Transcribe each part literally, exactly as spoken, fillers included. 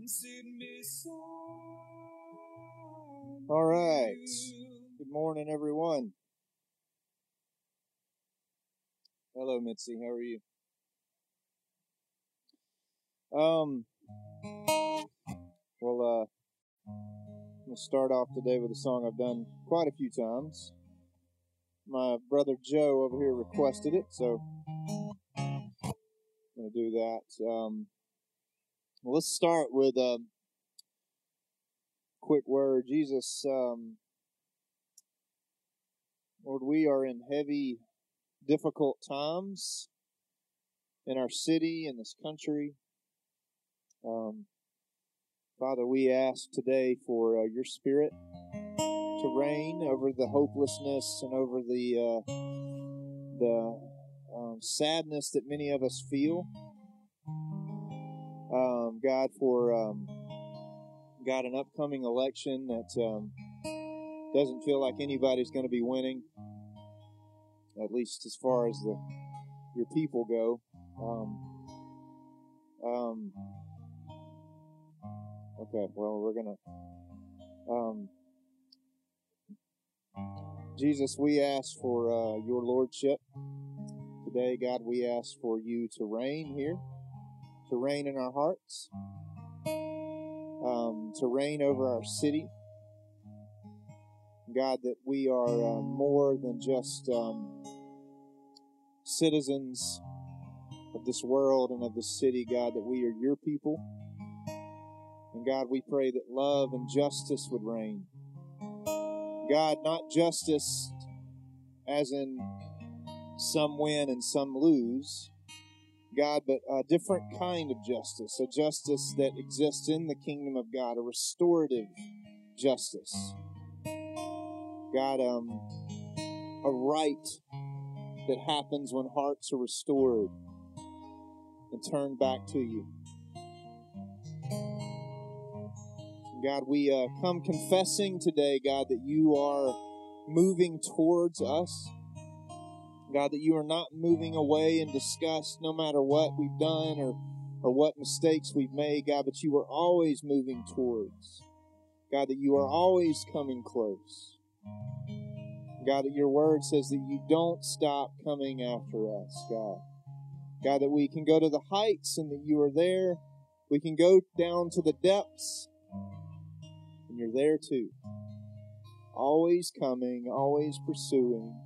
All right. Good morning, everyone. Hello, Mitzi. How are you? Um. Well, uh, I'm gonna start off today with a song I've done quite a few times. My brother Joe over here requested it, so I'm gonna do that. Um. Well, let's start with a quick word. Jesus, um, Lord, we are in heavy, difficult times in our city, in this country. Um, Father, we ask today for uh, your Spirit to reign over the hopelessness and over the uh, the um, sadness that many of us feel. Um, God, for um, God, an upcoming election that um, doesn't feel like anybody's going to be winning, at least as far as the your people go. Um, um, okay, well, we're gonna. Um, Jesus, we ask for uh, your lordship today. God, we ask for you to reign here, to reign in our hearts, um, to reign over our city. God, that we are uh, more than just um, citizens of this world and of this city, God, that we are your people. And God, we pray that love and justice would reign. God, not justice as in some win and some lose, God, but a different kind of justice, a justice that exists in the kingdom of God, a restorative justice. God, um, a right that happens when hearts are restored and turned back to you. God, we uh, come confessing today, God, that you are moving towards us. God, that you are not moving away in disgust no matter what we've done or, or what mistakes we've made, God, but you are always moving towards. God, that you are always coming close. God, that your word says that you don't stop coming after us, God. God, that we can go to the heights and that you are there. We can go down to the depths and you're there too. Always coming, always pursuing,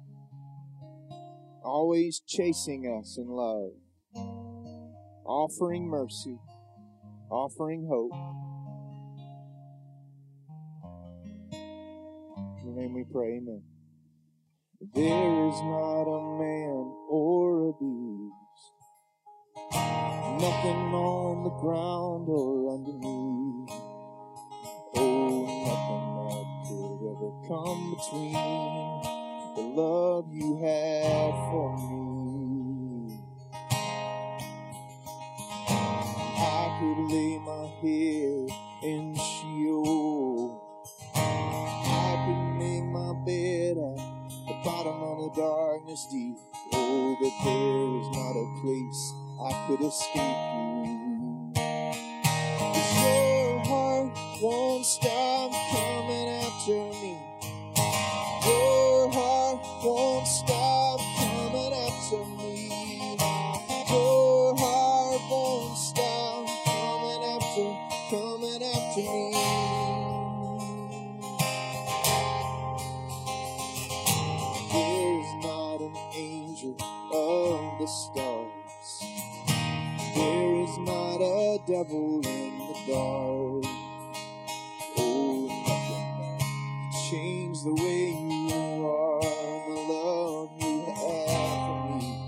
always chasing us in love, offering mercy, offering hope. In your name we pray, amen. There is not a man or a beast, nothing on the ground or underneath, oh, nothing that could ever come between the love you have for me. I could lay my head in Sheol, I could make my bed at the bottom of the darkness deep, oh, but there is not a place I could escape you. 'Cause your heart won't stop coming after me. Your heart won't stop coming after me. Your heart won't stop coming after, coming after me. There's not an angel of the stars. There is not a devil in the dark. Oh, nothing can change the way you are, the love you have for me.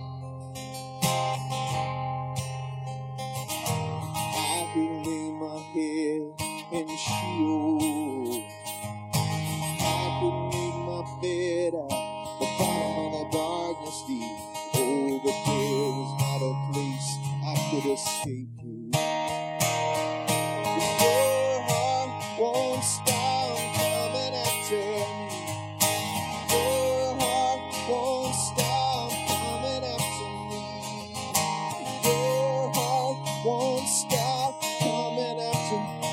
I could lay my head in Sheol, I could make my bed at the bottom of the darkness deep, oh, but there is not a place I could escape you. 'Cause your heart won't stop coming after me. Your heart won't stop coming after me. Your heart won't stop coming after,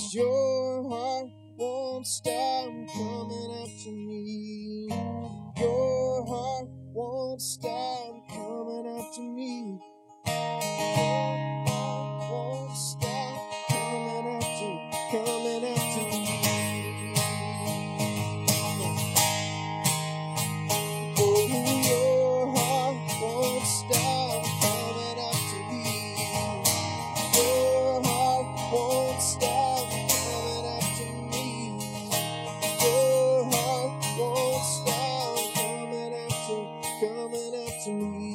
Your heart won't stop coming after me. Your heart won't stop coming after me. Your heart won't stop coming after, coming after me. Oh, your heart won't stop coming after me. Your heart won't stop coming after me. Your heart won't stop coming after, coming after me.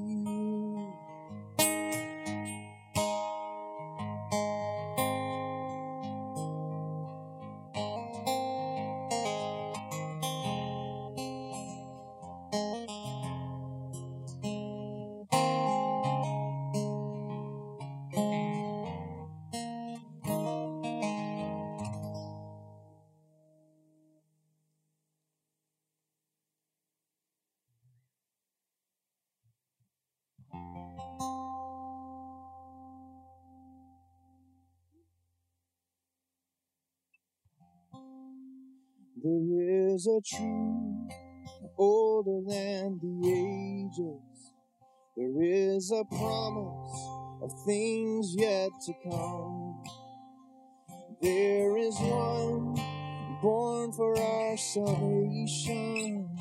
There is a truth older than the ages. There is a promise of things yet to come. There is one born for our salvation.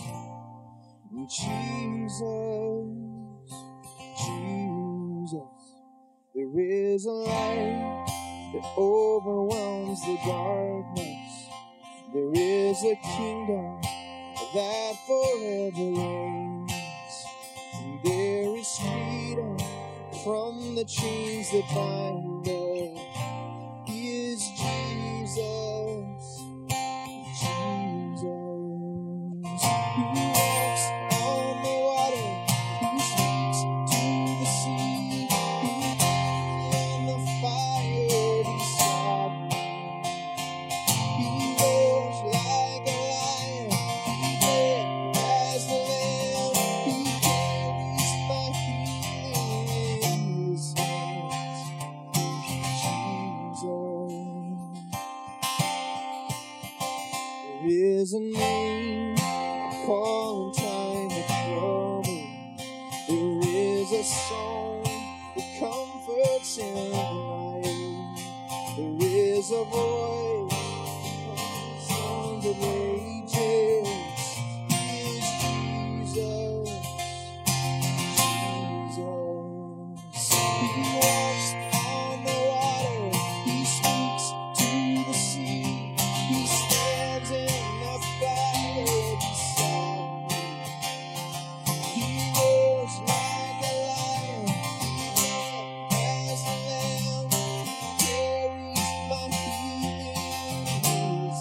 Jesus, Jesus. There is a light that overwhelms the darkness. There is a kingdom that forever reigns. And there is freedom from the chains that bind us. He is Jesus, Jesus. He walks on the water. He speaks to the sea. He in the fire beside me. He roars like a lion, he dead as the lamb. He carries my healing in his hands. Jesus. There is a name I call in time of trouble. There is a song that comforts in the night. There is a voice on the ages. He is Jesus, Jesus. He walks on the water. He speaks to the sea. He stands in the fire beside me. He roars like a lion. He red as a lamb. He carries my healing in his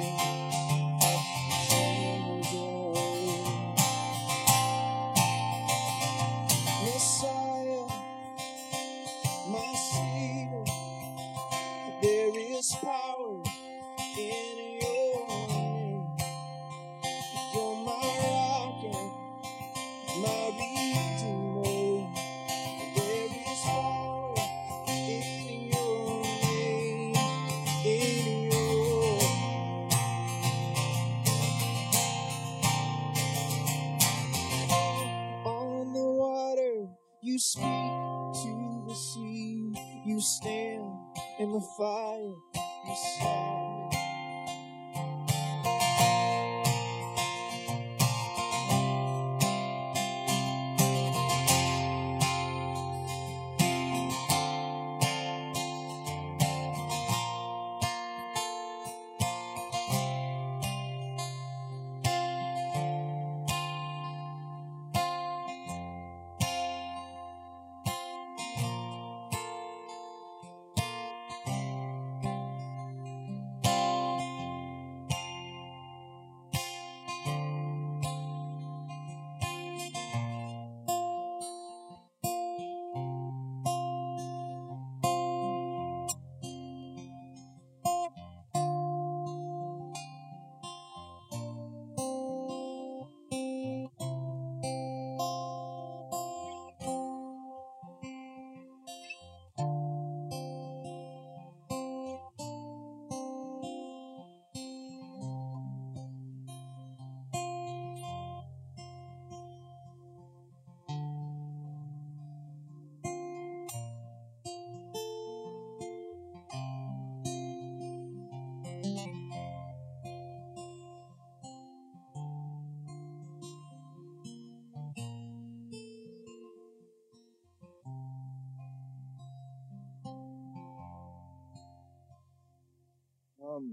hands. Messiah, my Savior, there is power in your name. You're my rock and my redeemer. There is power in your name, in your name. On the water, you speak to the sea. You stand in the fire beside me.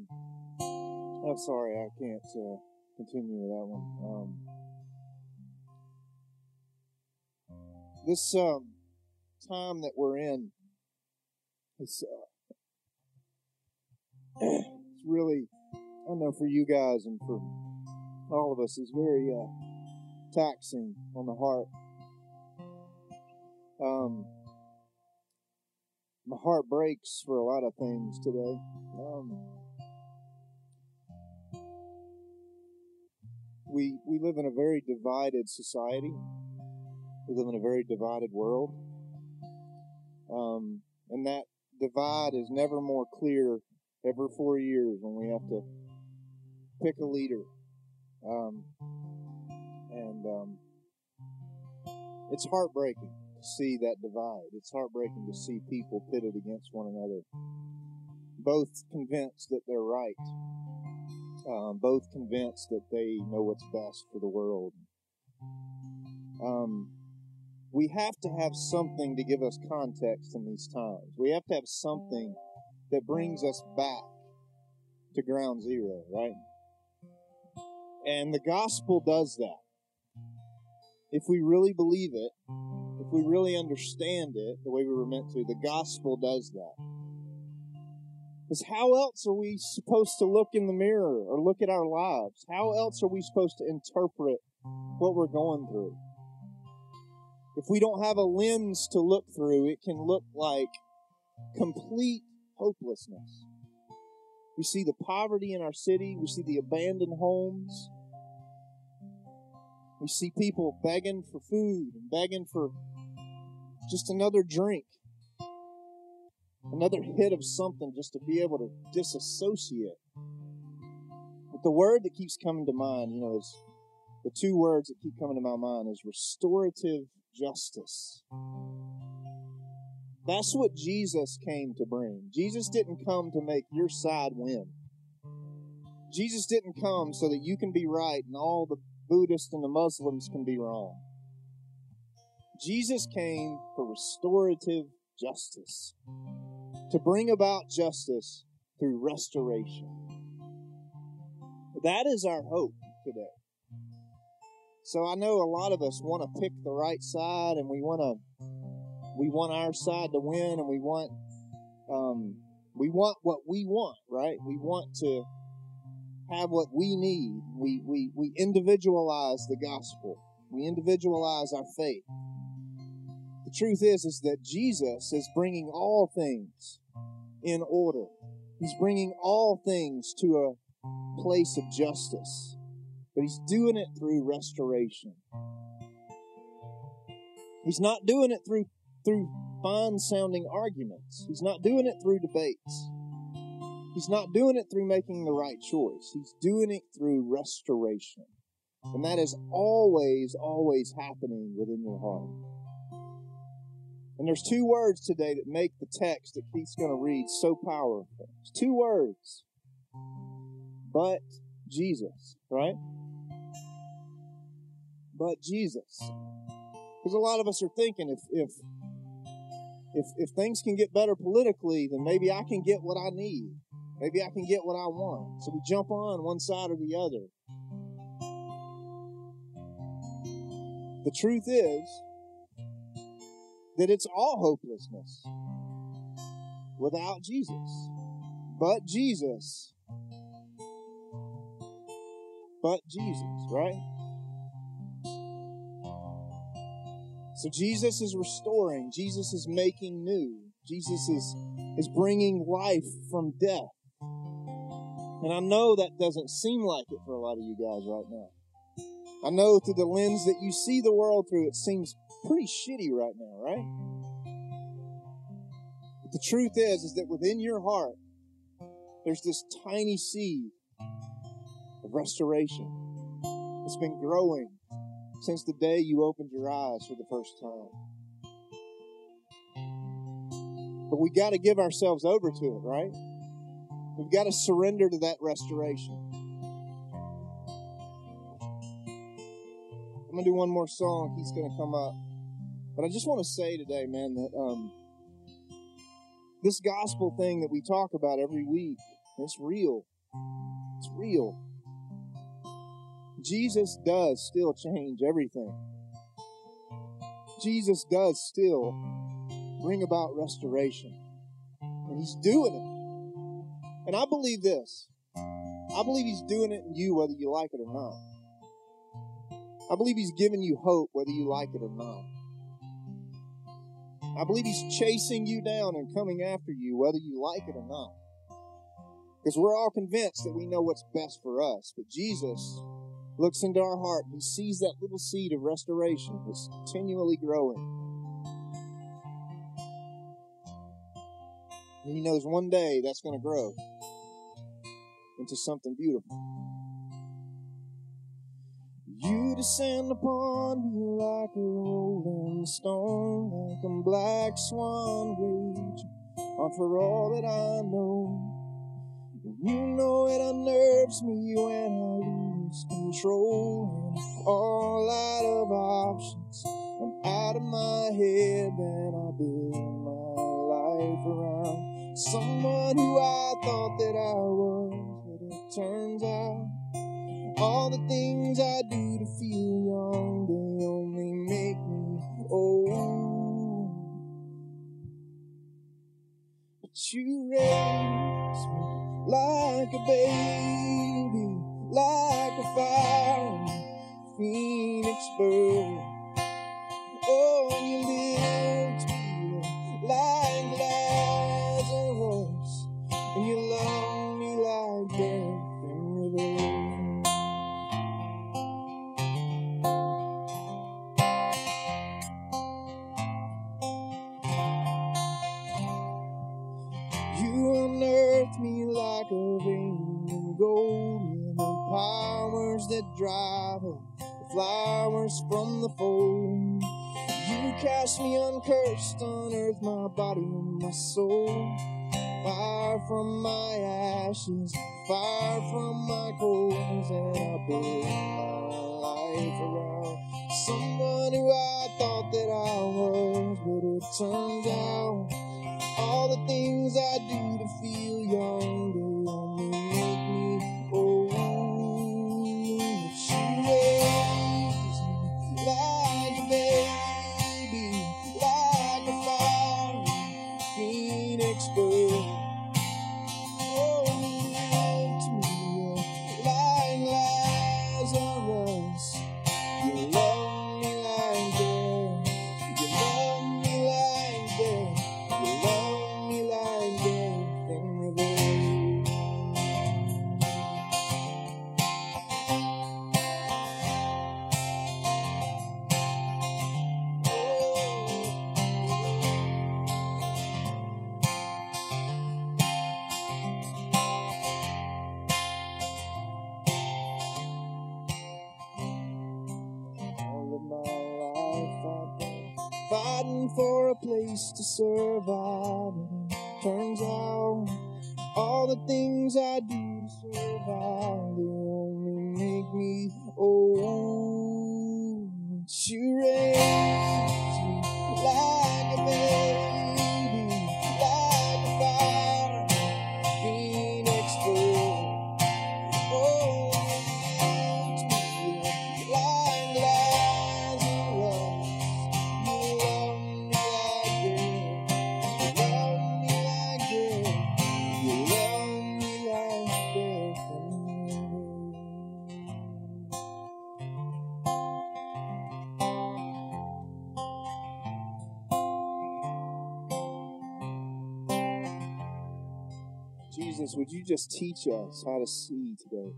Um, I'm sorry, I can't uh, continue with that one. Um, this um, time that we're in, it's, uh, it's really, I know for you guys and for all of us, is very uh, taxing on the heart. Um, my heart breaks for a lot of things today. Um, we we live in a very divided society. We live in a very divided world. Um, and that divide is never more clear every four years when we have to pick a leader. Um, and um, it's heartbreaking to see that divide. It's heartbreaking to see people pitted against one another, both convinced that they're right, um, both convinced that they know what's best for the world. Um, we have to have something to give us context in these times. We have to have something that brings us back to ground zero, right? And the gospel does that. If we really believe it, if we really understand it the way we were meant to, the gospel does that. Because how else are we supposed to look in the mirror or look at our lives? How else are we supposed to interpret what we're going through? If we don't have a lens to look through, it can look like complete hopelessness. We see the poverty in our city. We see the abandoned homes. We see people begging for food and begging for just another drink, another hit of something just to be able to disassociate. But the word that keeps coming to mind, you know, is the two words that keep coming to my mind is restorative justice. That's what Jesus came to bring. Jesus didn't come to make your side win. Jesus didn't come so that you can be right and all the Buddhists and the Muslims can be wrong. Jesus came for restorative justice, to bring about justice through restoration. That is our hope today. So I know a lot of us want to pick the right side, and we want to we want our side to win, and we want um, we want what we want, right? We want to have what we need. We we we individualize the gospel. We individualize our faith. The truth is, is that Jesus is bringing all things in order. He's bringing all things to a place of justice. But he's doing it through restoration. He's not doing it through, through fine-sounding arguments. He's not doing it through debates. He's not doing it through making the right choice. He's doing it through restoration. And that is always, always happening within your heart. And there's two words today that make the text that Keith's going to read so powerful. It's two words. But Jesus, right? But Jesus. Because a lot of us are thinking if if if if things can get better politically, then maybe I can get what I need. Maybe I can get what I want. So we jump on one side or the other. The truth is that it's all hopelessness without Jesus. But Jesus. But Jesus, right? So Jesus is restoring. Jesus is making new. Jesus is, is bringing life from death. And I know that doesn't seem like it for a lot of you guys right now. I know through the lens that you see the world through, it seems pretty shitty right now, right? But the truth is, is that within your heart, there's this tiny seed of restoration. It's been growing since the day you opened your eyes for the first time. But we got to give ourselves over to it, right? We've got to surrender to that restoration. I'm going to do one more song. He's going to come up. But I just want to say today, man, that um, this gospel thing that we talk about every week, it's real. It's real. Jesus does still change everything. Jesus does still bring about restoration. And He's doing it. And I believe this. I believe He's doing it in you whether you like it or not. I believe He's giving you hope whether you like it or not. I believe He's chasing you down and coming after you whether you like it or not. Because we're all convinced that we know what's best for us. But Jesus looks into our heart. He sees that little seed of restoration that's continually growing. And He knows one day that's going to grow into something beautiful. You descend upon me like a rolling stone, like a black swan raging on for all that I know. You know it unnerves me when I lose control and all out of options. I'm out of my head, then I build my life around someone who I thought that I was, but it turns out all the things I do to feel young, they only make me old. But you raise me like a baby, like a fire, phoenix bird. Oh, and you lift me like Lazarus, and you love me like death and river. You unearth me like a vein of gold, and the powers that drive up the flowers from the fold. You cast me uncursed, unearth my body and my soul. Fire from my ashes, fire from my coals, and I build my life around someone who I thought that I was, but it turns out all the things I do to feel young, they only make me old. She raised me like a baby, like a fire, phoenix bird. Oh, you lift me like Lazarus. You love me like death. You love me like death. You love me like death and reverse. All of my life I've been fighting for a place to survive. And it turns out all the things I do to survive, they only make me old. You raise me like a baby, like a fire, phoenix bird. Oh, you lift me like Lazarus. You love me like death. You love me like death. You love me like death and never. Jesus, would you just teach us how to see today?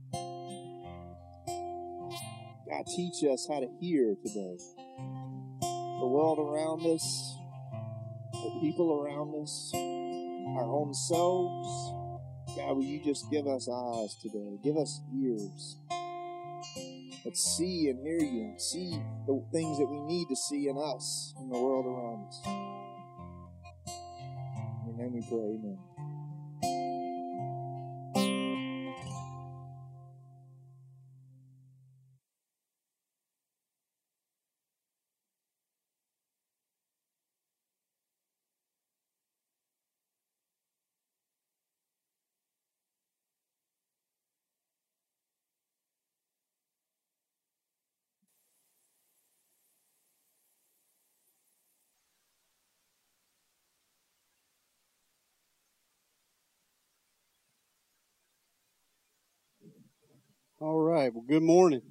God, teach us how to hear today. The world around us, the people around us, our own selves. God, will you just give us eyes today? Give us ears that see and hear you and see the things that we need to see in us, in the world around us. In your name we pray, amen. All right. Well, good morning.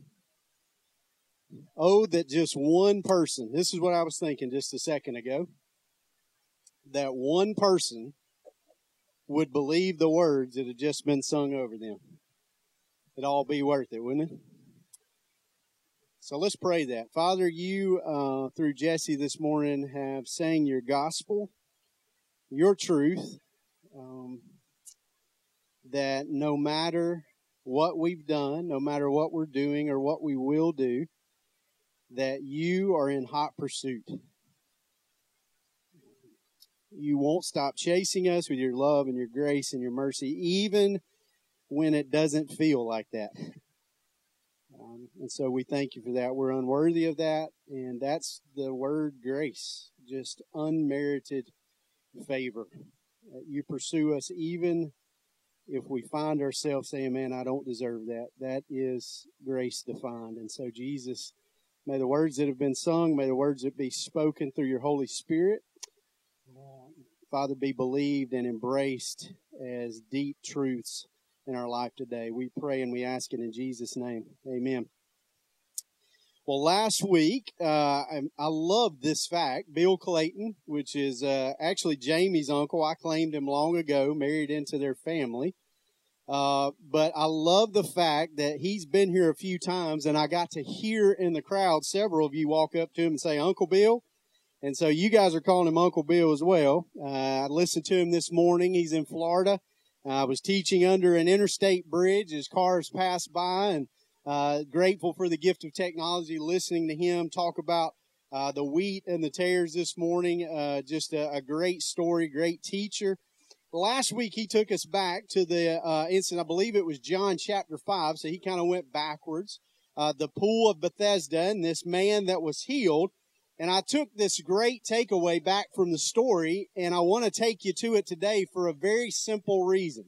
Oh, that just one person, this is what I was thinking just a second ago, that one person would believe the words that had just been sung over them. It'd all be worth it, wouldn't it? So let's pray that. Father, you, uh, through Jesse this morning, have sang your gospel, your truth, um, that no matter what we've done, no matter what we're doing or what we will do, that you are in hot pursuit. You won't stop chasing us with your love and your grace and your mercy, even when it doesn't feel like that. Um, and so we thank you for that. We're unworthy of that, and that's the word grace, just unmerited favor. Uh, you pursue us even if we find ourselves saying, man, I don't deserve that. That is grace defined. And so, Jesus, may the words that have been sung, may the words that be spoken through your Holy Spirit, uh, Father, be believed and embraced as deep truths in our life today. We pray and we ask it in Jesus' name. Amen. Well, last week, uh, I, I love this fact. Bill Clayton, which is uh, actually Jamie's uncle. I claimed him long ago, married into their family. Uh, but I love the fact that he's been here a few times, and I got to hear in the crowd several of you walk up to him and say, Uncle Bill. And so you guys are calling him Uncle Bill as well. Uh, I listened to him this morning. He's in Florida. I was teaching under an interstate bridge as cars passed by, and uh, grateful for the gift of technology, listening to him talk about uh, the wheat and the tares this morning. Uh, just a, a great story, great teacher. Last week, he took us back to the uh, incident, I believe it was John chapter five, so he kind of went backwards. Uh, the pool of Bethesda and this man that was healed. And I took this great takeaway back from the story, and I want to take you to it today for a very simple reason.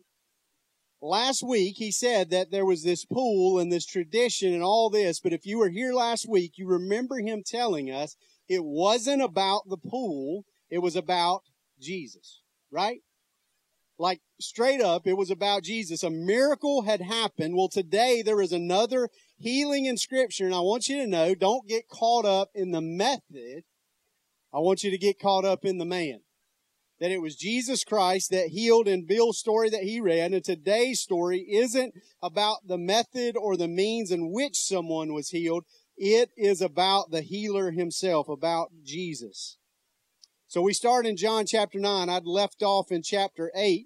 Last week, he said that there was this pool and this tradition and all this, but if you were here last week, you remember him telling us it wasn't about the pool, it was about Jesus, right? Like, straight up, it was about Jesus. A miracle had happened. Well, today there is another healing in Scripture, and I want you to know, don't get caught up in the method. I want you to get caught up in the man. That it was Jesus Christ that healed in Bill's story that he read, and today's story isn't about the method or the means in which someone was healed. It is about the healer himself, about Jesus. So we start in John chapter nine. I'd left off in chapter eight.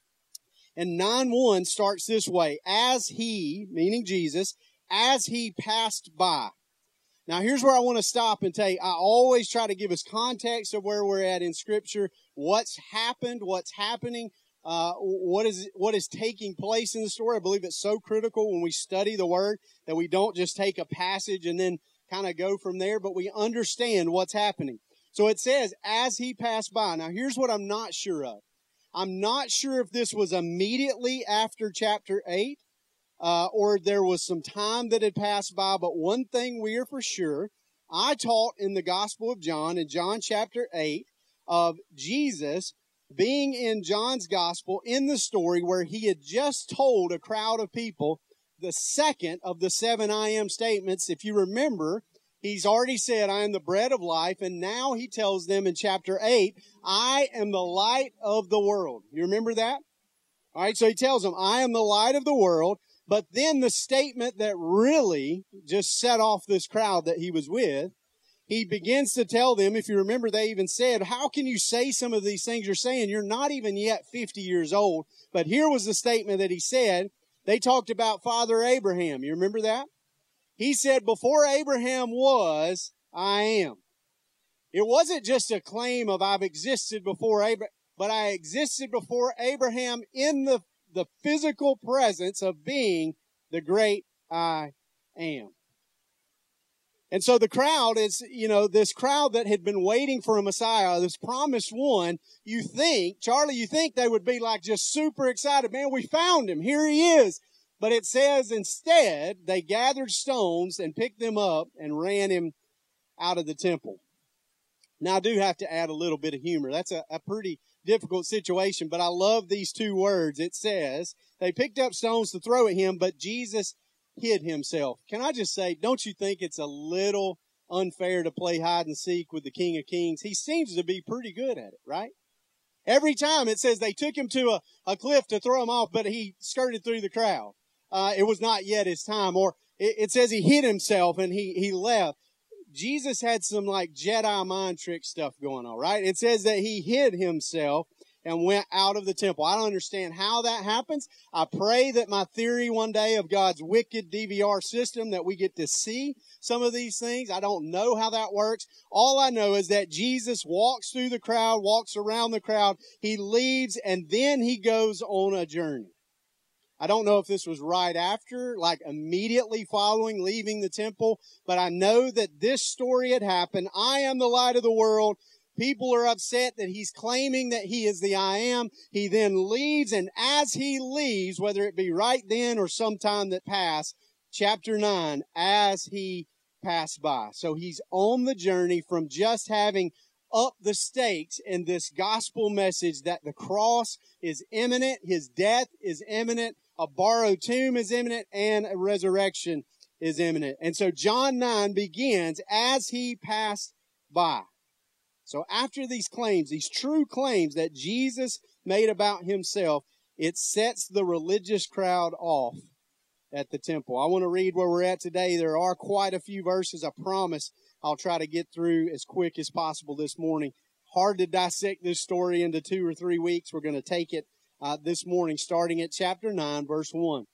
And nine one starts this way. As he, meaning Jesus, as he passed by. Now here's where I want to stop and tell you, I always try to give us context of where we're at in Scripture, what's happened, what's happening, uh, what is what is taking place in the story. I believe it's so critical when we study the Word that we don't just take a passage and then kind of go from there, but we understand what's happening. So it says, as he passed by. Now here's what I'm not sure of. I'm not sure if this was immediately after chapter eight, uh, or there was some time that had passed by, but one thing we are for sure, I taught in the Gospel of John, in John chapter eight, of Jesus being in John's Gospel in the story where he had just told a crowd of people the second of the seven I am statements. If you remember, he's already said, I am the bread of life, and now he tells them in chapter eight, I am the light of the world. You remember that? All right, so he tells them, I am the light of the world, but then the statement that really just set off this crowd that he was with, he begins to tell them, if you remember, they even said, how can you say some of these things you're saying? You're not even yet fifty years old. But here was the statement that he said. They talked about Father Abraham. You remember that? He said, before Abraham was, I am. It wasn't just a claim of I've existed before Abraham, but I existed before Abraham in the, the physical presence of being the great I am. And so the crowd is, you know, this crowd that had been waiting for a Messiah, this promised one, you think, Charlie, you think they would be like just super excited. Man, we found him. Here he is. But it says instead, they gathered stones and picked them up and ran him out of the temple. Now, I do have to add a little bit of humor. That's a, a pretty difficult situation, but I love these two words. It says, they picked up stones to throw at him, but Jesus hid himself. Can I just say, don't you think it's a little unfair to play hide and seek with the King of Kings? He seems to be pretty good at it, right? Every time it says they took him to a, a cliff to throw him off, but he skirted through the crowd. Uh, it was not yet his time. Or it, it says he hid himself and he, he left. Jesus had some like Jedi mind trick stuff going on, right? It says that he hid himself and went out of the temple. I don't understand how that happens. I pray that my theory one day of God's wicked D V R system, that we get to see some of these things. I don't know how that works. All I know is that Jesus walks through the crowd, walks around the crowd. He leaves, and then he goes on a journey. I don't know if this was right after, like immediately following leaving the temple, but I know that this story had happened. I am the light of the world. People are upset that he's claiming that he is the I am. He then leaves, and as he leaves, whether it be right then or sometime that passed, chapter nine, as he passed by. So he's on the journey from just having up the stakes in this gospel message that the cross is imminent, his death is imminent, a borrowed tomb is imminent, and a resurrection is imminent. And so John nine begins as he passed by. So after these claims, these true claims that Jesus made about himself, it sets the religious crowd off at the temple. I want to read where we're at today. There are quite a few verses. I promise I'll try to get through as quick as possible this morning. Hard to dissect this story into two or three weeks. We're going to take it uh, this morning, starting at chapter nine, verse one.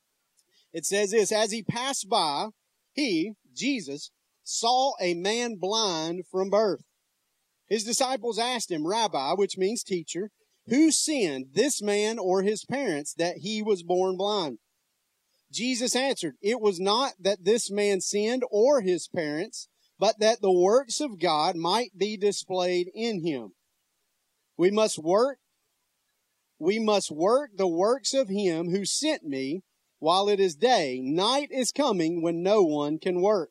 It says this: as he passed by, he, Jesus, saw a man blind from birth. His disciples asked him, Rabbi, which means teacher, who sinned, this man or his parents, that he was born blind? Jesus answered, it was not that this man sinned or his parents, but that the works of God might be displayed in him. We must work, we must work the works of him who sent me while it is day. Night is coming when no one can work.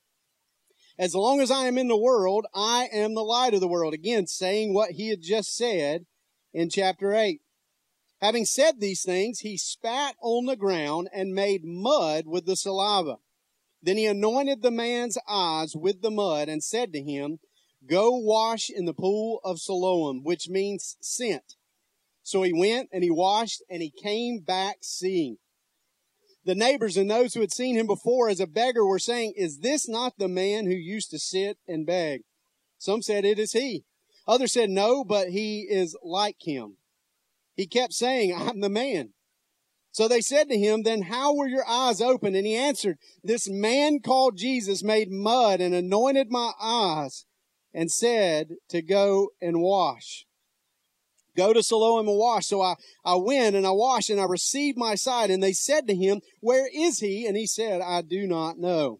As long as I am in the world, I am the light of the world. Again, saying what he had just said in chapter eight. Having said these things, he spat on the ground and made mud with the saliva. Then he anointed the man's eyes with the mud and said to him, go wash in the pool of Siloam, which means sent. So he went and he washed and he came back seeing. The neighbors and those who had seen him before as a beggar were saying, is this not the man who used to sit and beg? Some said, it is he. Others said, no, but he is like him. He kept saying, I'm the man. So they said to him, then how were your eyes opened? And he answered, this man called Jesus made mud and anointed my eyes and said to go and wash. Go to Siloam and wash. So I, I went and I washed and I received my sight. And they said to him, where is he? And he said, I do not know.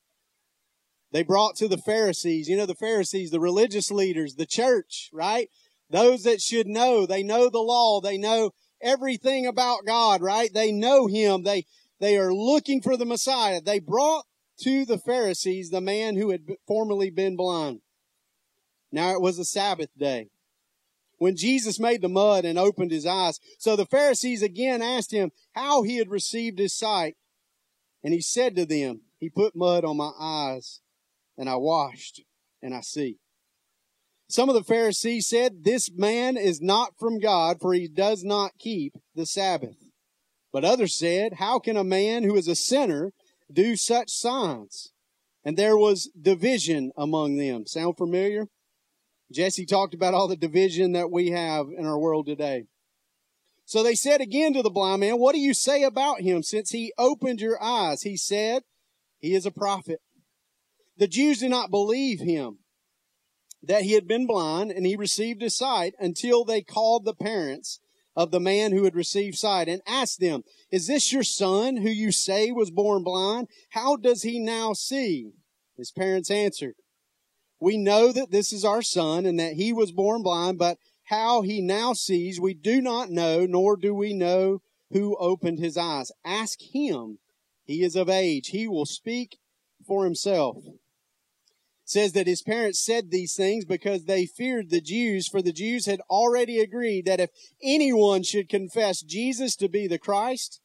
They brought to the Pharisees, you know, the Pharisees, the religious leaders, the church, right? Those that should know. They know the law. They know everything about God, right? They know him. They, they are looking for the Messiah. They brought to the Pharisees the man who had formerly been blind. Now it was a Sabbath day when Jesus made the mud and opened his eyes. So the Pharisees again asked him how he had received his sight. And he said to them, he put mud on my eyes and I washed and I see. Some of the Pharisees said, this man is not from God, for he does not keep the Sabbath. But others said, how can a man who is a sinner do such signs? And there was division among them. Sound familiar? Jesse talked about all the division that we have in our world today. So they said again to the blind man, what do you say about him since he opened your eyes? He said, he is a prophet. The Jews did not believe him that he had been blind and he received his sight until they called the parents of the man who had received sight and asked them, is this your son who you say was born blind? How does he now see? His parents answered, we know that this is our son and that he was born blind, but how he now sees we do not know, nor do we know who opened his eyes. Ask him. He is of age. He will speak for himself. It says that his parents said these things because they feared the Jews, for the Jews had already agreed that if anyone should confess Jesus to be the Christ,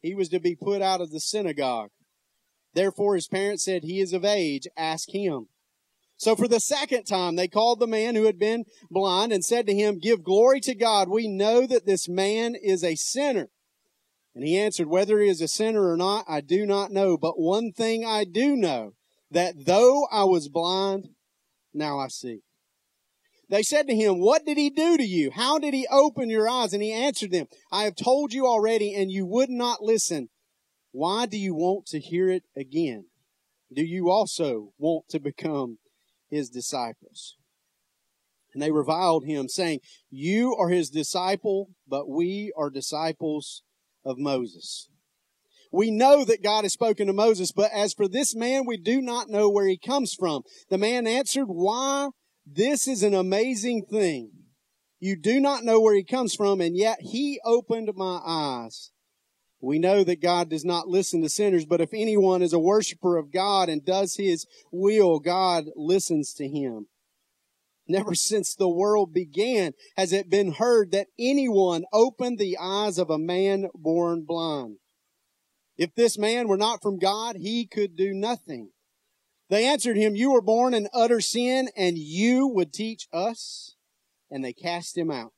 He was to be put out of the synagogue. Therefore his parents said, he is of age, ask him. So for the second time they called the man who had been blind and said to him, give glory to God. We know that this man is a sinner. And he answered, whether he is a sinner or not, I do not know. But one thing I do know, that though I was blind, now I see. They said to him, what did he do to you? How did he open your eyes? And he answered them, I have told you already, and you would not listen. Why do you want to hear it again? Do you also want to become his disciples? And they reviled him, saying, you are his disciple, but we are disciples of Moses. We know that God has spoken to Moses, but as for this man, we do not know where he comes from. The man answered, why? This is an amazing thing. You do not know where he comes from, and yet he opened my eyes. We know that God does not listen to sinners, but if anyone is a worshiper of God and does his will, God listens to him. Never since the world began has it been heard that anyone opened the eyes of a man born blind. If this man were not from God, he could do nothing. They answered him, you were born in utter sin, and you would teach us? And they cast him out.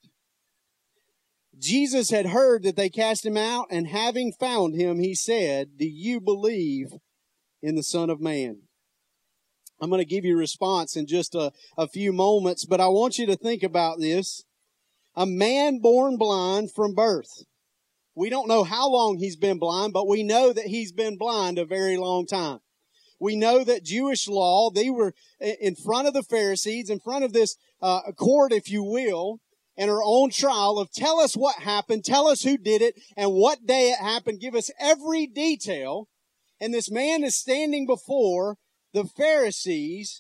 Jesus had heard that they cast him out, and having found him, he said, do you believe in the Son of Man? I'm going to give you a response in just a, a few moments, but I want you to think about this. A man born blind from birth. We don't know how long he's been blind, but we know that he's been blind a very long time. We know that Jewish law, they were in front of the Pharisees, in front of this uh, court, if you will, and are on trial of tell us what happened, tell us who did it, and what day it happened, give us every detail. And this man is standing before the Pharisees,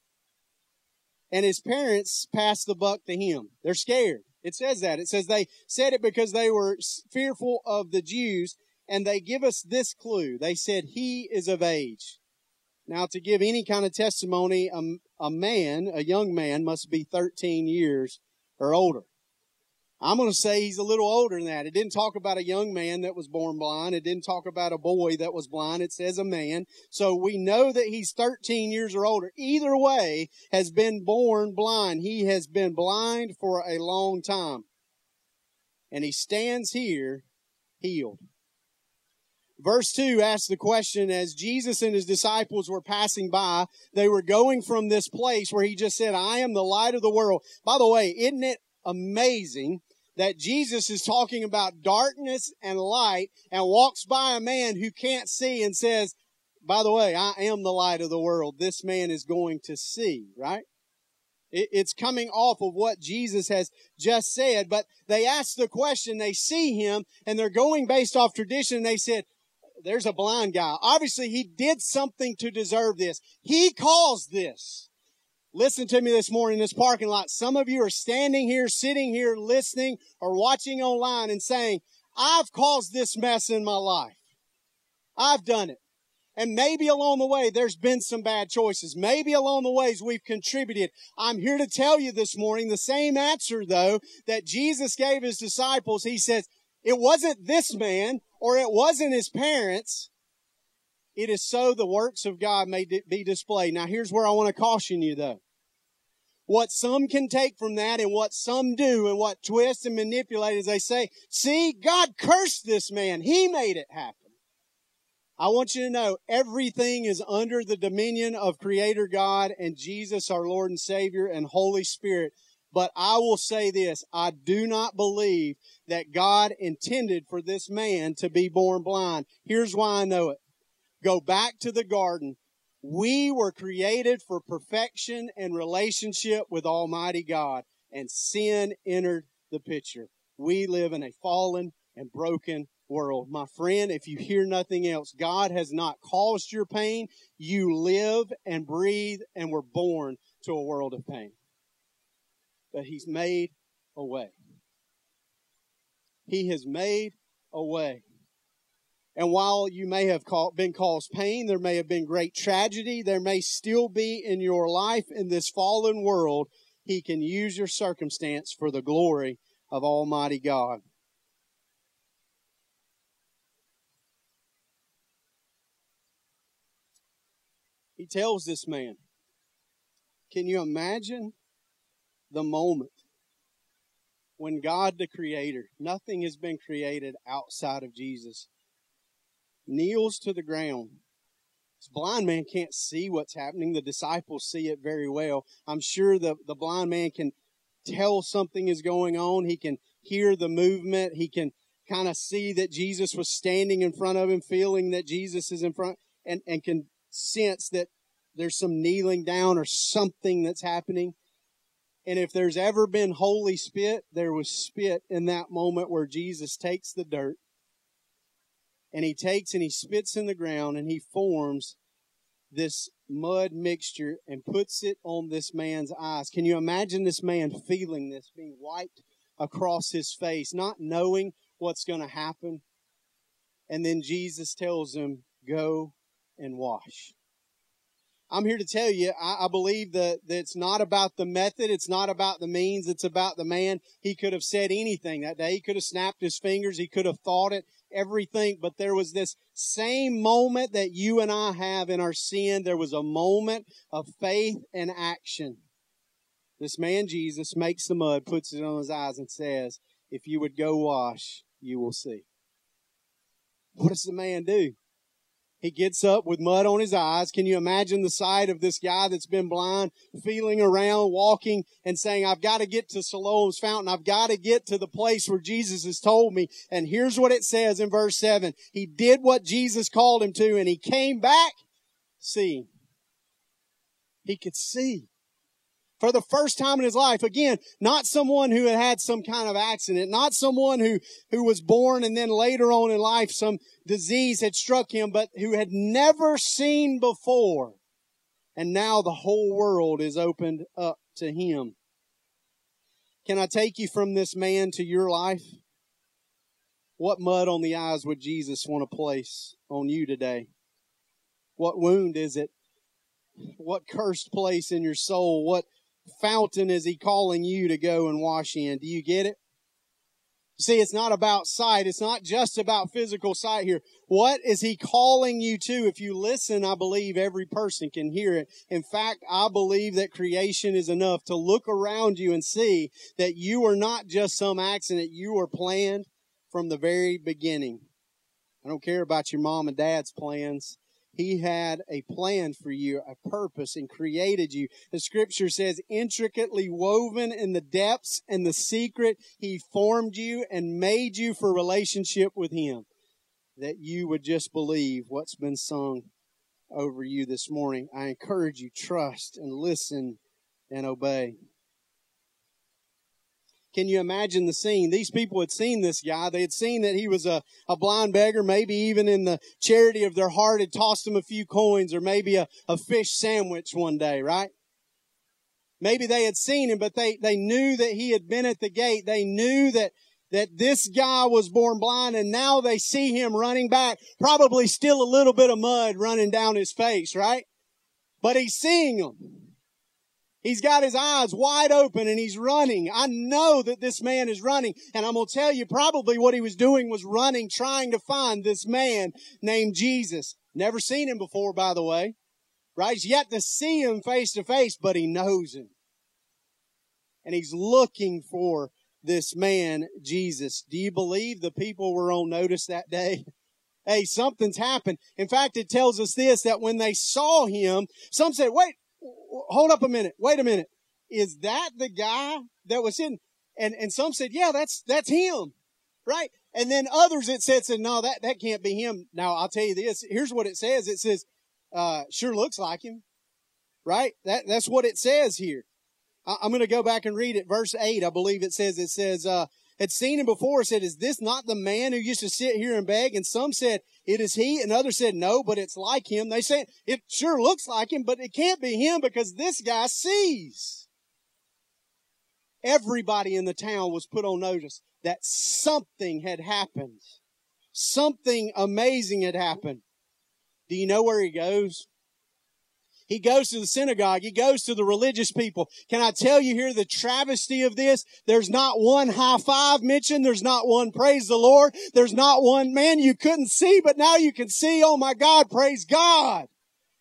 and his parents pass the buck to him. They're scared. It says that. It says they said it because they were fearful of the Jews, and they give us this clue. They said, he is of age. Now, to give any kind of testimony, a, a man, a young man, must be thirteen years or older. I'm going to say he's a little older than that. It didn't talk about a young man that was born blind. It didn't talk about a boy that was blind. It says a man. So we know that he's thirteen years or older. Either way, has been born blind. He has been blind for a long time. And he stands here healed. Verse two asks the question, as Jesus and his disciples were passing by, they were going from this place where he just said, I am the light of the world. By the way, isn't it amazing that Jesus is talking about darkness and light and walks by a man who can't see and says, by the way, I am the light of the world. This man is going to see, right? It's coming off of what Jesus has just said, but they ask the question, they see him, and they're going based off tradition, and they said, there's a blind guy. Obviously, he did something to deserve this. He caused this. Listen to me this morning in this parking lot. Some of you are standing here, sitting here, listening, or watching online and saying, I've caused this mess in my life. I've done it. And maybe along the way, there's been some bad choices. Maybe along the ways we've contributed. I'm here to tell you this morning the same answer, though, that Jesus gave his disciples. He says, it wasn't this man, or it wasn't his parents. It is so the works of God may be displayed. Now, here's where I want to caution you, though. What some can take from that and what some do and what twist and manipulate is they say, see, God cursed this man. He made it happen. I want you to know everything is under the dominion of Creator God and Jesus, our Lord and Savior, and Holy Spirit. But I will say this, I do not believe that God intended for this man to be born blind. Here's why I know it. Go back to the garden. We were created for perfection and relationship with Almighty God, and sin entered the picture. We live in a fallen and broken world. My friend, if you hear nothing else, God has not caused your pain. You live and breathe and were born to a world of pain. But He's made a way. He has made a way. And while you may have been caused pain, there may have been great tragedy, there may still be in your life in this fallen world, He can use your circumstance for the glory of Almighty God. He tells this man, can you imagine the moment when God the Creator, nothing has been created outside of Jesus, kneels to the ground? This blind man can't see what's happening. The disciples see it very well. I'm sure the, the blind man can tell something is going on. He can hear the movement. He can kind of see that Jesus was standing in front of him, feeling that Jesus is in front, and, and can sense that there's some kneeling down or something that's happening. And if there's ever been holy spit, there was spit in that moment where Jesus takes the dirt and he takes and he spits in the ground and he forms this mud mixture and puts it on this man's eyes. Can you imagine this man feeling this being wiped across his face, not knowing what's going to happen? And then Jesus tells him, go and wash. I'm here to tell you, I, I believe that, that it's not about the method. It's not about the means. It's about the man. He could have said anything that day. He could have snapped his fingers. He could have thought it, everything. But there was this same moment that you and I have in our sin. There was a moment of faith and action. This man, Jesus, makes the mud, puts it on his eyes and says, if you would go wash, you will see. What does the man do? He gets up with mud on his eyes. Can you imagine the sight of this guy that's been blind, feeling around, walking, and saying, I've got to get to Siloam's fountain. I've got to get to the place where Jesus has told me. And here's what it says in verse seven. He did what Jesus called him to, and he came back seeing. He could see. For the first time in his life, again, not someone who had had some kind of accident, not someone who, who was born and then later on in life some disease had struck him, but who had never seen before. And now the whole world is opened up to him. Can I take you from this man to your life? What mud on the eyes would Jesus want to place on you today? What wound is it? What cursed place in your soul? What fountain is he calling you to go and wash in? Do you get it? See, it's not about sight. It's not just about physical sight here. What is he calling you to? If you listen, I believe every person can hear it. In fact, I believe that creation is enough to look around you and see that you are not just some accident. You are planned from the very beginning. I don't care about your mom and dad's plans. He had a plan for you, a purpose, and created you. The scripture says, intricately woven in the depths and the secret, he formed you and made you for relationship with him. That you would just believe what's been sung over you this morning. I encourage you, trust and listen and obey. Can you imagine the scene? These people had seen this guy. They had seen that he was a, a blind beggar. Maybe even in the charity of their heart had tossed him a few coins or maybe a, a fish sandwich one day, right? Maybe they had seen him, but they, they knew that he had been at the gate. They knew that, that this guy was born blind, and now they see him running back. Probably still a little bit of mud running down his face, right? But he's seeing them. He's got his eyes wide open and he's running. I know that this man is running. And I'm going to tell you probably what he was doing was running, trying to find this man named Jesus. Never seen him before, by the way. Right? He's yet to see him face to face, but he knows him. And he's looking for this man, Jesus. Do you believe the people were on notice that day? Hey, something's happened. In fact, it tells us this, that when they saw him, some said, wait, hold up a minute. Wait a minute. Is that the guy that was in? And, and some said, yeah, that's, that's him. Right? And then others it said, said, no, that, that can't be him. Now, I'll tell you this. Here's what it says. It says, uh, sure looks like him. Right? That, that's what it says here. I, I'm going to go back and read it. Verse eight, I believe it says, it says, uh, had seen him before, said, is this not the man who used to sit here and beg? And some said, it is he. And others said, no, but it's like him. They said, it sure looks like him, but it can't be him because this guy sees. Everybody in the town was put on notice that something had happened. Something amazing had happened. Do you know where he goes? He goes to the synagogue. He goes to the religious people. Can I tell you here the travesty of this? There's not one high five mentioned. There's not one praise the Lord. There's not one, man, you couldn't see, but now you can see. Oh my God, praise God.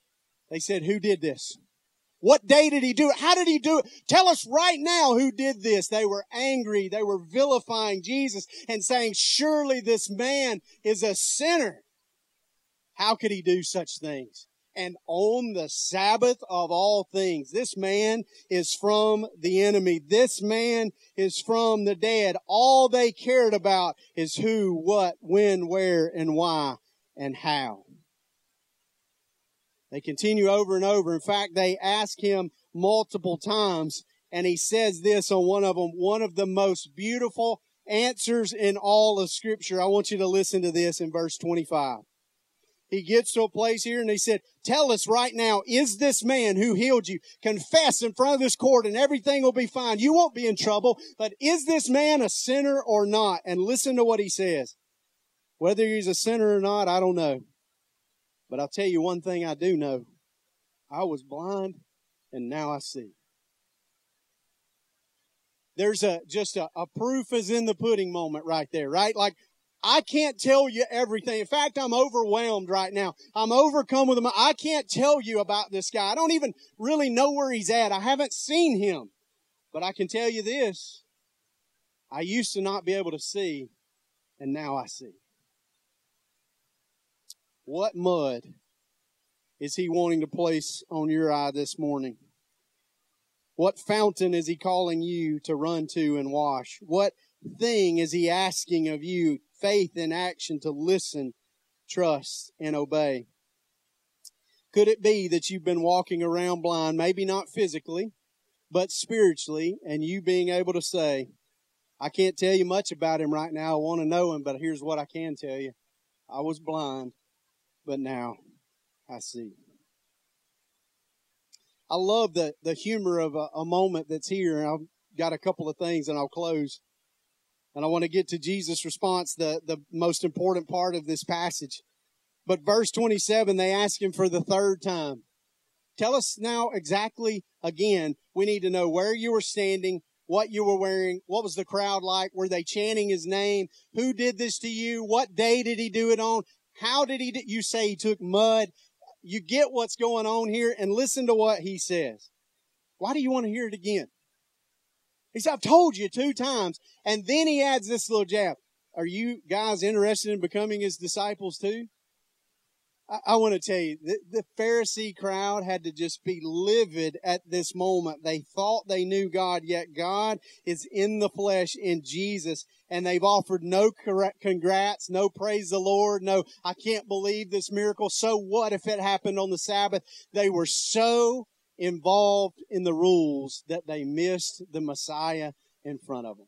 They said, who did this? What day did he do it? How did he do it? Tell us right now who did this. They were angry. They were vilifying Jesus and saying, surely this man is a sinner. How could he do such things? And on the Sabbath of all things, this man is from the enemy. This man is from the dead. All they cared about is who, what, when, where, and why, and how. They continue over and over. In fact, they ask him multiple times, and he says this on one of them, one of the most beautiful answers in all of Scripture. I want you to listen to this in verse twenty-five. He gets to a place here and he said, tell us right now, is this man who healed you? Confess in front of this court and everything will be fine. You won't be in trouble, but is this man a sinner or not? And listen to what he says. Whether he's a sinner or not, I don't know. But I'll tell you one thing I do know. I was blind and now I see. There's a just a, a proof is in the pudding moment right there, right? Like, I can't tell you everything. In fact, I'm overwhelmed right now. I'm overcome with him. I can't tell you about this guy. I don't even really know where he's at. I haven't seen him. But I can tell you this. I used to not be able to see, and now I see. What mud is he wanting to place on your eye this morning? What fountain is he calling you to run to and wash? What thing is he asking of you? Faith in action to listen, trust, and obey. Could it be that you've been walking around blind, maybe not physically, but spiritually, and you being able to say, I can't tell you much about him right now. I want to know him, but here's what I can tell you. I was blind, but now I see. I love the, the humor of a, a moment that's here, and I've got a couple of things, and I'll close. And I want to get to Jesus' response, the, the most important part of this passage. But verse twenty-seven, they ask him for the third time. Tell us now exactly again. We need to know where you were standing, what you were wearing, what was the crowd like, were they chanting his name, who did this to you, what day did he do it on, how did he do, you say he took mud. You get what's going on here and listen to what he says. Why do you want to hear it again? He said, I've told you two times. And then he adds this little jab. Are you guys interested in becoming his disciples too? I, I want to tell you, the, the Pharisee crowd had to just be livid at this moment. They thought they knew God, yet God is in the flesh in Jesus. And they've offered no congrats, no praise the Lord, no, I can't believe this miracle. So what if it happened on the Sabbath? They were so involved in the rules that they missed the Messiah in front of them.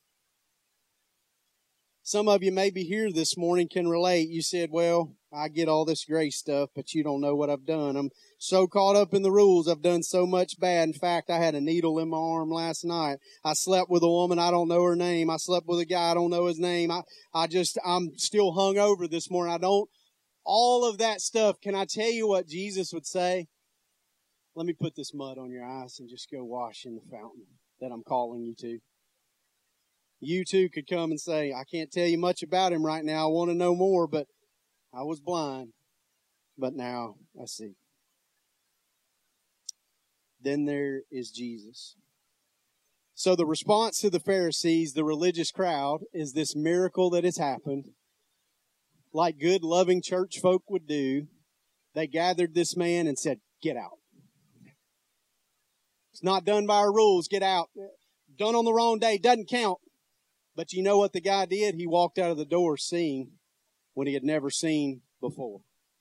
Some of you maybe here this morning can relate. You said, well, I get all this grace stuff, but you don't know what I've done. I'm so caught up in the rules. I've done so much bad. In fact, I had a needle in my arm last night. I slept with a woman. I don't know her name. I slept with a guy. I don't know his name. I, I just, I'm still hung over this morning. I don't, all of that stuff. Can I tell you what Jesus would say? Let me put this mud on your eyes and just go wash in the fountain that I'm calling you to. You too could come and say, I can't tell you much about him right now. I want to know more, but I was blind, but now I see. Then there is Jesus. So the response to the Pharisees, the religious crowd, is this miracle that has happened. Like good, loving church folk would do, they gathered this man and said, get out. It's not done by our rules. Get out. Done on the wrong day. Doesn't count. But you know what the guy did? He walked out of the door seeing when he had never seen before.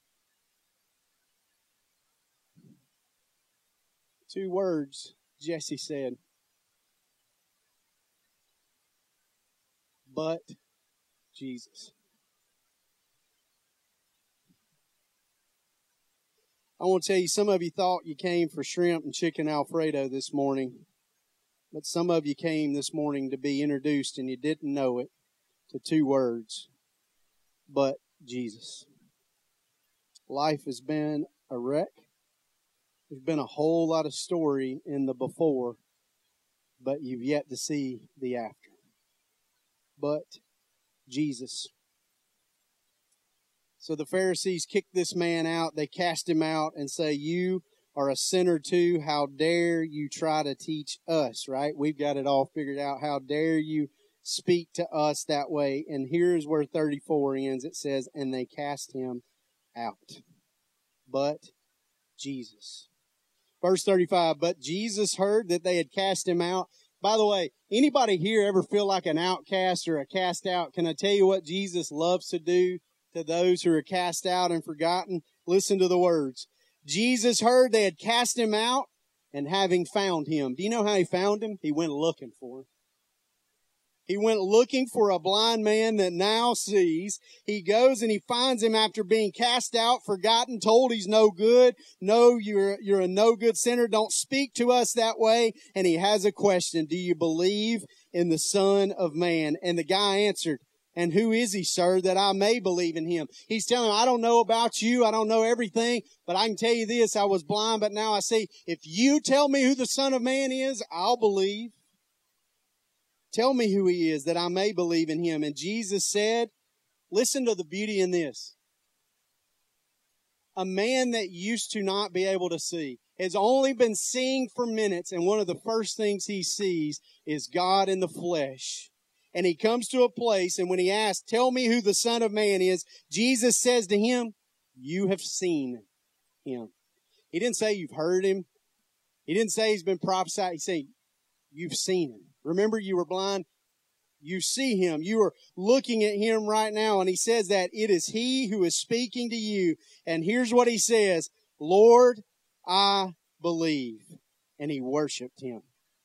Two words Jesse said. But Jesus. I want to tell you, some of you thought you came for shrimp and chicken Alfredo this morning. But some of you came this morning to be introduced and you didn't know it to two words. But Jesus. Life has been a wreck. There's been a whole lot of story in the before, but you've yet to see the after. But Jesus. So the Pharisees kick this man out. They cast him out and say, you are a sinner too. How dare you try to teach us, right? We've got it all figured out. How dare you speak to us that way? And here's where thirty-four ends. It says, and they cast him out. But Jesus. Verse thirty-five, but Jesus heard that they had cast him out. By the way, anybody here ever feel like an outcast or a cast out? Can I tell you what Jesus loves to do to those who are cast out and forgotten? Listen to the words. Jesus heard they had cast him out, and having found him. Do you know how he found him? He went looking for him. He went looking for a blind man that now sees. He goes and he finds him after being cast out, forgotten, told he's no good. No, you're, you're a no good sinner. Don't speak to us that way. And he has a question. Do you believe in the Son of Man? And the guy answered, and who is he, sir, that I may believe in him? He's telling him, I don't know about you. I don't know everything, but I can tell you this. I was blind, but now I see. If you tell me who the Son of Man is, I'll believe. Tell me who he is, that I may believe in him. And Jesus said, listen to the beauty in this. A man that used to not be able to see has only been seeing for minutes, and one of the first things he sees is God in the flesh. And he comes to a place, and when he asks, tell me who the Son of Man is, Jesus says to him, you have seen him. He didn't say you've heard him. He didn't say he's been prophesied. He said, you've seen him. Remember, you were blind. You see him. You are looking at him right now. And he says that it is he who is speaking to you. And here's what he says, Lord, I believe. And he worshiped him.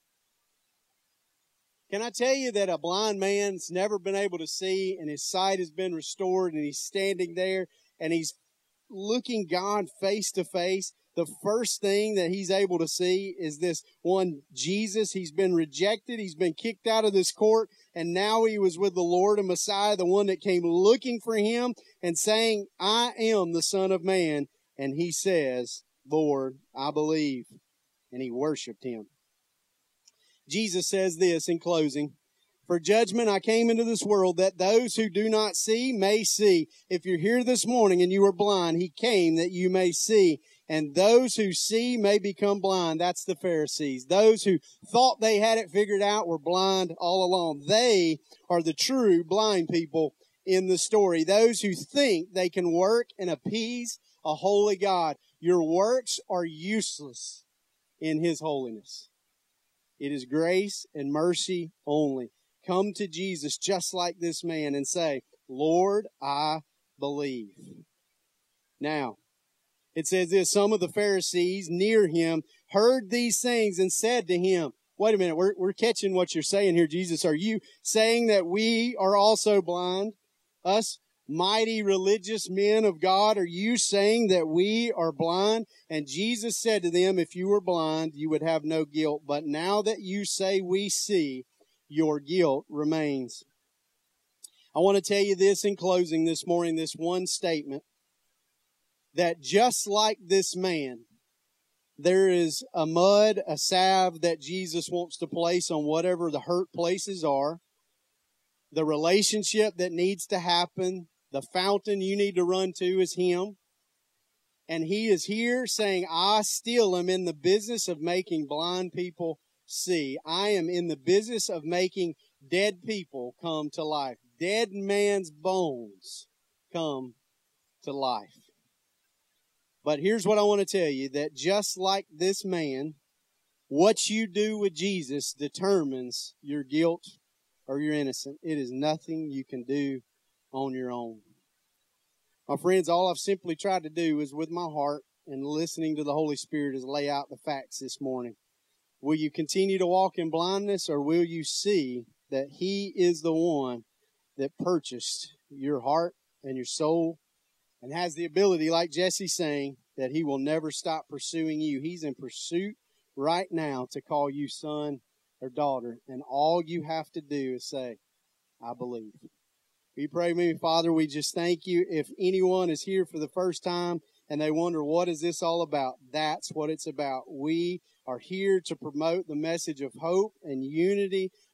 Can I tell you that a blind man's never been able to see, and his sight has been restored, and he's standing there and he's looking God face to face? The first thing that he's able to see is this one Jesus. He's been rejected. He's been kicked out of this court. And now he was with the Lord and Messiah, the one that came looking for him and saying, I am the Son of Man. And he says, Lord, I believe. And he worshiped him. Jesus says this in closing. For judgment I came into this world, that those who do not see may see. If you're here this morning and you are blind, he came that you may see. And those who see may become blind. That's the Pharisees. Those who thought they had it figured out were blind all along. They are the true blind people in the story. Those who think they can work and appease a holy God. Your works are useless in his holiness. It is grace and mercy only. Come to Jesus just like this man and say, Lord, I believe. Now, it says this, some of the Pharisees near him heard these things and said to him, wait a minute, we're, we're catching what you're saying here, Jesus. Are you saying that we are also blind? Us mighty religious men of God, are you saying that we are blind? And Jesus said to them, if you were blind, you would have no guilt. But now that you say we see, your guilt remains. I want to tell you this in closing this morning, this one statement. That just like this man, there is a mud, a salve that Jesus wants to place on whatever the hurt places are, the relationship that needs to happen, the fountain you need to run to is him. And he is here saying, I still am in the business of making blind people see. I am in the business of making dead people come to life. Dead man's bones come to life. But here's what I want to tell you, that just like this man, what you do with Jesus determines your guilt or your innocence. It is nothing you can do on your own. My friends, all I've simply tried to do is with my heart and listening to the Holy Spirit is lay out the facts this morning. Will you continue to walk in blindness, or will you see that he is the one that purchased your heart and your soul and has the ability, like Jesse's saying, that he will never stop pursuing you. He's in pursuit right now to call you son or daughter. And all you have to do is say, I believe. Will you pray with me? Father, we just thank you. If anyone is here for the first time and they wonder, what is this all about? That's what it's about. We are here to promote the message of hope and unity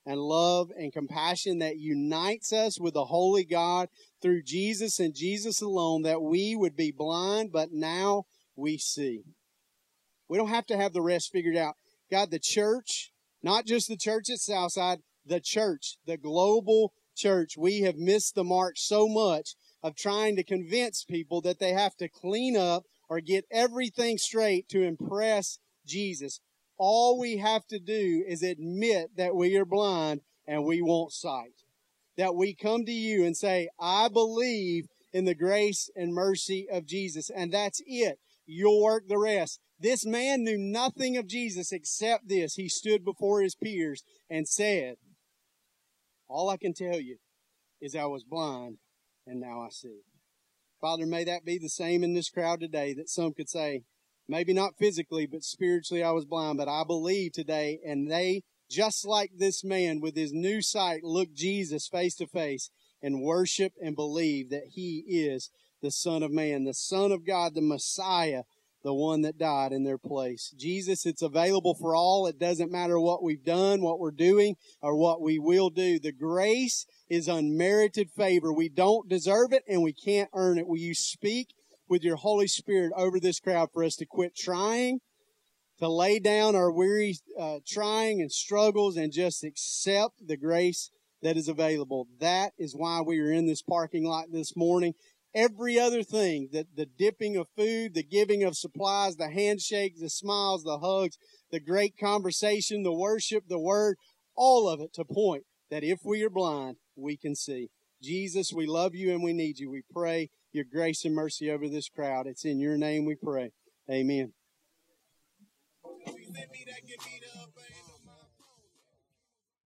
and love and compassion that unites us with the Holy God through Jesus and Jesus alone, that we would be blind, but now we see. We don't have to have the rest figured out. God, the church, not just the church at Southside, the church, the global church, we have missed the mark so much of trying to convince people that they have to clean up or get everything straight to impress Jesus. All we have to do is admit that we are blind and we want sight. That we come to you and say, I believe in the grace and mercy of Jesus. And that's it. You'll work the rest. This man knew nothing of Jesus except this. He stood before his peers and said, all I can tell you is I was blind and now I see. Father, may that be the same in this crowd today, that some could say, maybe not physically, but spiritually I was blind, but I believe today, and they, just like this man with his new sight, look Jesus face to face and worship and believe that he is the Son of Man, the Son of God, the Messiah, the one that died in their place. Jesus, it's available for all. It doesn't matter what we've done, what we're doing, or what we will do. The grace is unmerited favor. We don't deserve it and we can't earn it. Will you speak with your Holy Spirit over this crowd for us to quit trying, to lay down our weary uh, trying and struggles and just accept the grace that is available. That is why we are in this parking lot this morning. Every other thing, the, the dipping of food, the giving of supplies, the handshakes, the smiles, the hugs, the great conversation, the worship, the word, all of it to point that if we are blind, we can see. Jesus, we love you and we need you. We pray your grace and mercy over this crowd. It's in your name we pray. Amen.